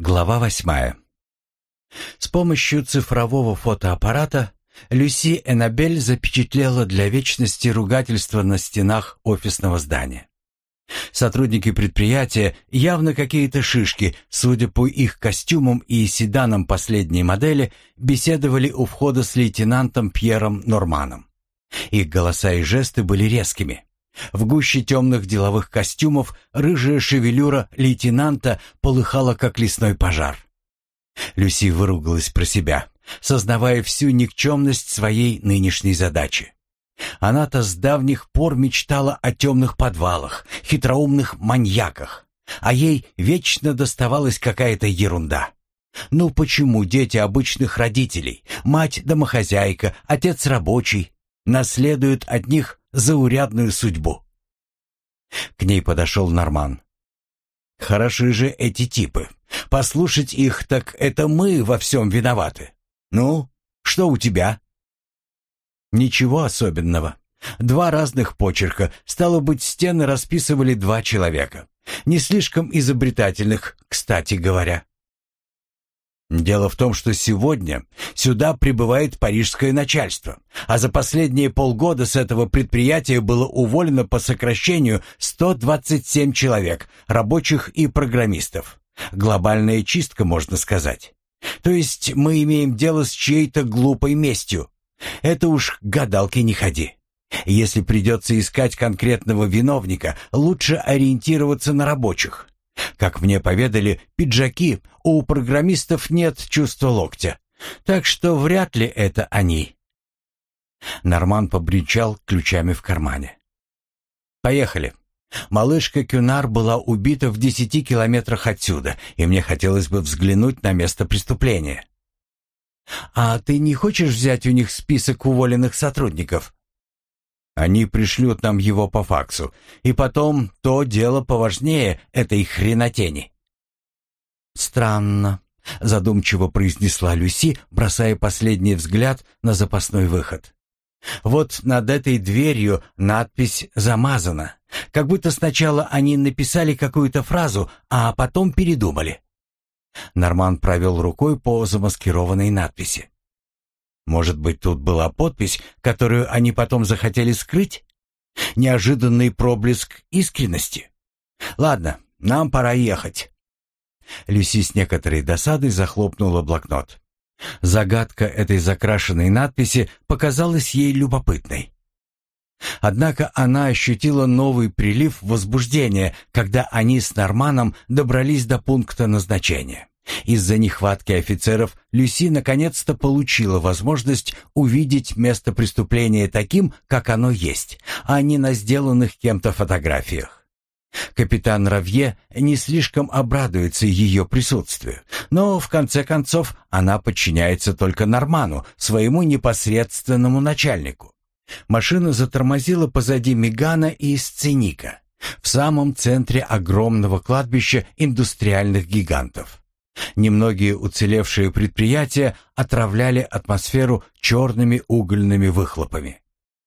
Глава 8. С помощью цифрового фотоаппарата Люси Эннабель запечатлела для вечности ругательства на стенах офисного здания. Сотрудники предприятия, явно какие-то шишки, судя по их костюмам и седанам последней модели, беседовали у входа с лейтенантом Пьером Норманом. Их голоса и жесты были резкими. В гуще темных деловых костюмов рыжая шевелюра лейтенанта полыхала, как лесной пожар. Люси выругалась про себя, сознавая всю никчемность своей нынешней задачи. Она-то с давних пор мечтала о темных подвалах, хитроумных маньяках, а ей вечно доставалась какая-то ерунда. Ну почему дети обычных родителей, мать-домохозяйка, отец рабочий, наследуют от них заурядную судьбу? К ней подошел Норман. «Хороши же эти типы. Послушать их, так это мы во всем виноваты. Ну, что у тебя?» «Ничего особенного. Два разных почерка. Стало быть, стены расписывали два человека. Не слишком изобретательных, кстати говоря». «Дело в том, что сегодня сюда прибывает парижское начальство, а за последние полгода с этого предприятия было уволено по сокращению 127 человек, рабочих и программистов. Глобальная чистка, можно сказать. То есть мы имеем дело с чьей-то глупой местью. Это уж к гадалке не ходи. Если придется искать конкретного виновника, лучше ориентироваться на рабочих. Как мне поведали, пиджаки, у программистов нет чувства локтя, так что вряд ли это они». Норман побренчал ключами в кармане. «Поехали. Малышка Кюнар была убита в 10 километрах отсюда, и мне хотелось бы взглянуть на место преступления». «А ты не хочешь взять у них список уволенных сотрудников?» «Они пришлют нам его по факсу, и потом то дело поважнее этой хренотени». «Странно», — задумчиво произнесла Люси, бросая последний взгляд на запасной выход. «Вот над этой дверью надпись замазана, как будто сначала они написали какую-то фразу, а потом передумали». Норман провел рукой по замаскированной надписи. «Может быть, тут была подпись, которую они потом захотели скрыть? Неожиданный проблеск искренности? Ладно, нам пора ехать». Люси с некоторой досадой захлопнула блокнот. Загадка этой закрашенной надписи показалась ей любопытной. Однако она ощутила новый прилив возбуждения, когда они с Норманом добрались до пункта назначения. Из-за нехватки офицеров Люси наконец-то получила возможность увидеть место преступления таким, как оно есть, а не на сделанных кем-то фотографиях. Капитан Равье не слишком обрадуется ее присутствию, но в конце концов она подчиняется только Норману, своему непосредственному начальнику. Машина затормозила позади Мегана и Сценика, в самом центре огромного кладбища индустриальных гигантов. Немногие уцелевшие предприятия отравляли атмосферу черными угольными выхлопами.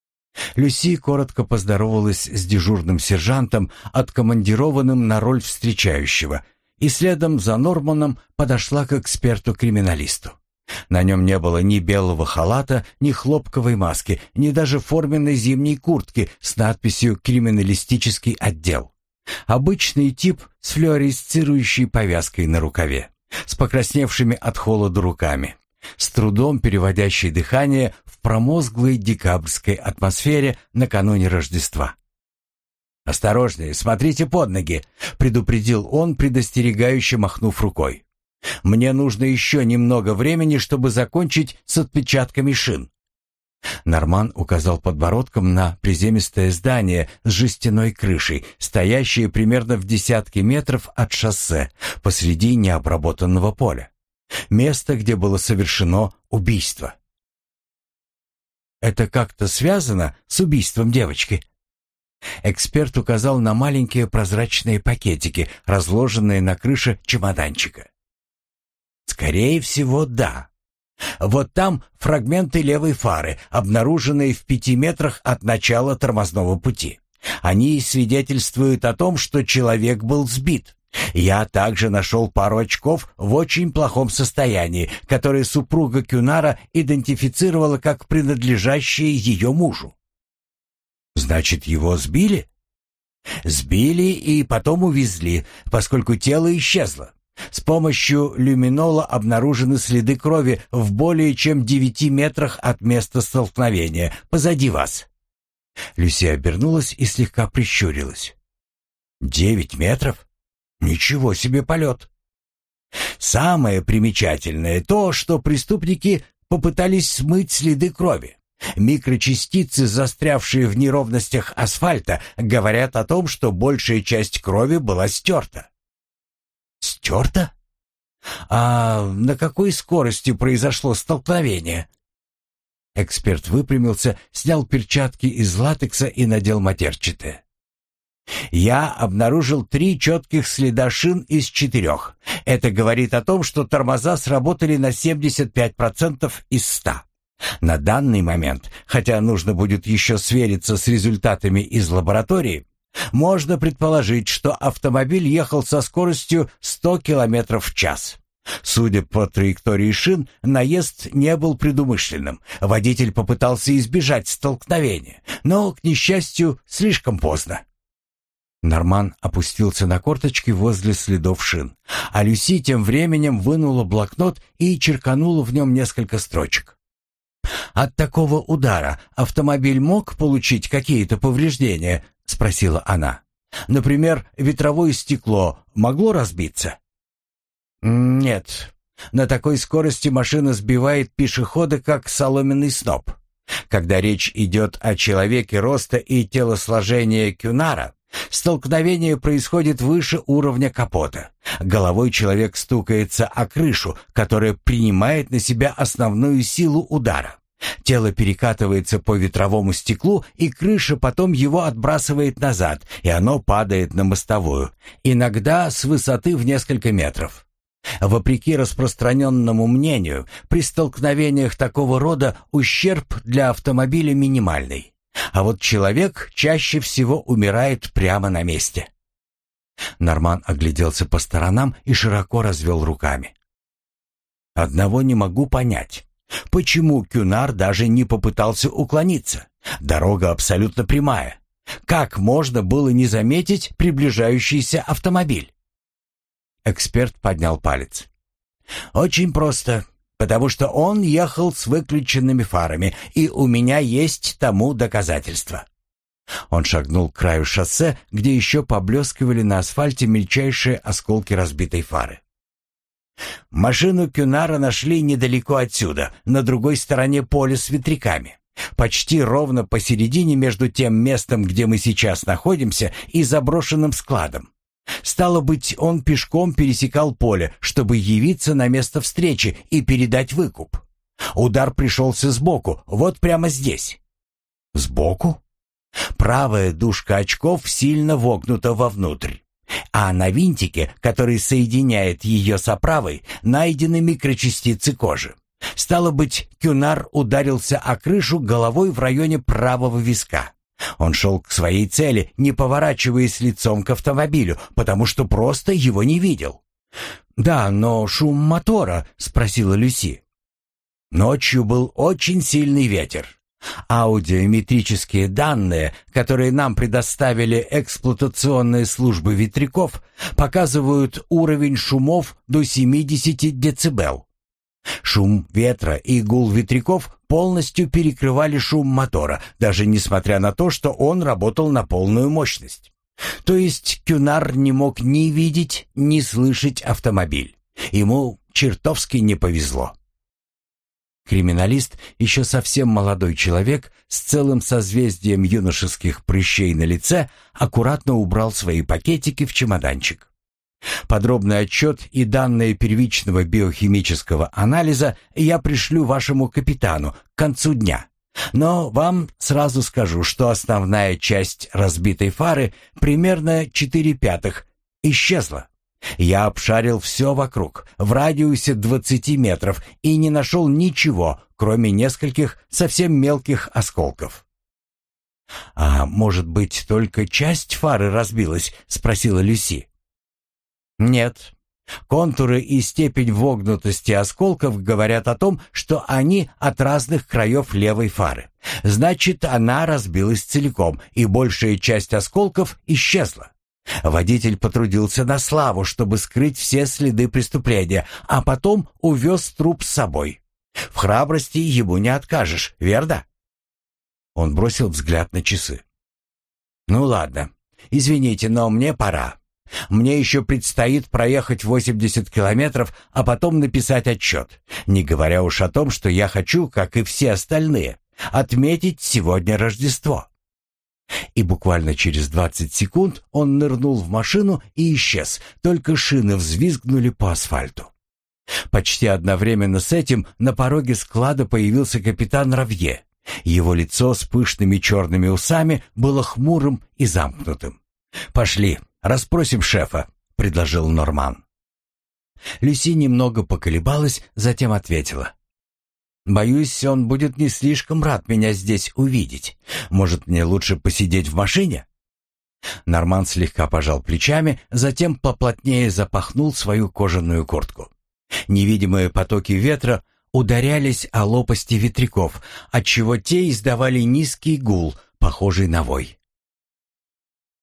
Люси коротко поздоровалась с дежурным сержантом, откомандированным на роль встречающего, и следом за Норманом подошла к эксперту-криминалисту. На нем не было ни белого халата, ни хлопковой маски, ни даже форменной зимней куртки с надписью «Криминалистический отдел». Обычный тип с флуоресцирующей повязкой на рукаве, с покрасневшими от холода руками, с трудом переводящий дыхание в промозглой декабрьской атмосфере накануне Рождества. «Осторожнее, смотрите под ноги», — предупредил он, предостерегающе махнув рукой. «Мне нужно еще немного времени, чтобы закончить с отпечатками шин». Норман указал подбородком на приземистое здание с жестяной крышей, стоящее примерно в десятке метров от шоссе посреди необработанного поля. Место, где было совершено убийство. «Это как-то связано с убийством девочки?» Эксперт указал на маленькие прозрачные пакетики, разложенные на крыше чемоданчика. «Скорее всего, да. Вот там фрагменты левой фары, обнаруженные в 5 метрах от начала тормозного пути. Они свидетельствуют о том, что человек был сбит. Я также нашел пару очков в очень плохом состоянии, которые супруга Кюнара идентифицировала как принадлежащие ее мужу. Значит, его сбили? Сбили и потом увезли, поскольку тело исчезло. С помощью люминола обнаружены следы крови в более чем 9 метрах от места столкновения, позади вас. Люси обернулась и слегка прищурилась. 9 метров? Ничего себе полет! Самое примечательное то, что преступники попытались смыть следы крови. Микрочастицы, застрявшие в неровностях асфальта, говорят о том, что большая часть крови была стерта. Стерта? А на какой скорости произошло столкновение? Эксперт выпрямился, снял перчатки из латекса и надел матерчатые. Я обнаружил 3 четких следа шин из 4. Это говорит о том, что тормоза сработали на 75% из 100. На данный момент, хотя нужно будет еще свериться с результатами из лаборатории, можно предположить, что автомобиль ехал со скоростью 100 км в час. Судя по траектории шин, наезд не был предумышленным. Водитель попытался избежать столкновения, но, к несчастью, слишком поздно. Норман опустился на корточки возле следов шин, а Люси тем временем вынула блокнот и черканула в нем несколько строчек. «От такого удара автомобиль мог получить какие-то повреждения?» — спросила она. «Например, ветровое стекло могло разбиться?» «Нет. На такой скорости машина сбивает пешехода, как соломенный сноп. Когда речь идет о человеке роста и телосложения Кюнара, столкновение происходит выше уровня капота. Головой человек стукается о крышу, которая принимает на себя основную силу удара. Тело перекатывается по ветровому стеклу, и крыша потом его отбрасывает назад, и оно падает на мостовую, иногда с высоты в несколько метров. Вопреки распространенному мнению, при столкновениях такого рода ущерб для автомобиля минимальный. А вот человек чаще всего умирает прямо на месте. Норман огляделся по сторонам и широко развел руками. «Одного не могу понять. Почему Кюнар даже не попытался уклониться? Дорога абсолютно прямая. Как можно было не заметить приближающийся автомобиль?» Эксперт поднял палец. «Очень просто. Потому что он ехал с выключенными фарами, и у меня есть тому доказательства». Он шагнул к краю шоссе, где еще поблескивали на асфальте мельчайшие осколки разбитой фары. «Машину Кюнара нашли недалеко отсюда, на другой стороне поля с ветряками. Почти ровно посередине между тем местом, где мы сейчас находимся, и заброшенным складом. Стало быть, он пешком пересекал поле, чтобы явиться на место встречи и передать выкуп. Удар пришелся сбоку, вот прямо здесь». «Сбоку?» Правая дужка очков сильно вогнута вовнутрь, а на винтике, который соединяет ее с оправой, найдены микрочастицы кожи. Стало быть, Кюнар ударился о крышу головой в районе правого виска. Он шел к своей цели, не поворачиваясь лицом к автомобилю, потому что просто его не видел. «Да, но шум мотора?» — спросила Люси. «Ночью был очень сильный ветер. Аудиометрические данные, которые нам предоставили эксплуатационные службы ветряков, показывают уровень шумов до 70 дБ. Шум ветра и гул ветряков полностью перекрывали шум мотора, даже несмотря на то, что он работал на полную мощность. То есть Кюнар не мог ни видеть, ни слышать автомобиль. Ему чертовски не повезло». Криминалист, еще совсем молодой человек, с целым созвездием юношеских прыщей на лице, аккуратно убрал свои пакетики в чемоданчик. «Подробный отчет и данные первичного биохимического анализа я пришлю вашему капитану к концу дня. Но вам сразу скажу, что основная часть разбитой фары, примерно 4/5, исчезла. Я обшарил все вокруг, в радиусе 20 метров, и не нашел ничего, кроме нескольких совсем мелких осколков». «А может быть, только часть фары разбилась?» — спросила Люси. Нет. Контуры и степень вогнутости осколков говорят о том, что они от разных краев левой фары. Значит, она разбилась целиком, и большая часть осколков исчезла. Водитель потрудился на славу, чтобы скрыть все следы преступления, а потом увез труп с собой. В храбрости ему не откажешь, верно? Он бросил взгляд на часы. «Ну ладно, извините, но мне пора. Мне еще предстоит проехать 80 километров, а потом написать отчет, не говоря уж о том, что я хочу, как и все остальные, отметить сегодня Рождество». И буквально через 20 секунд он нырнул в машину и исчез, только шины взвизгнули по асфальту. Почти одновременно с этим на пороге склада появился капитан Равье. Его лицо с пышными черными усами было хмурым и замкнутым. «Пошли, расспросим шефа», — предложил Норман. Люси немного поколебалась, затем ответила. «Боюсь, он будет не слишком рад меня здесь увидеть. Может, мне лучше посидеть в машине?» Норман слегка пожал плечами, затем поплотнее запахнул свою кожаную куртку. Невидимые потоки ветра ударялись о лопасти ветряков, отчего те издавали низкий гул, похожий на вой.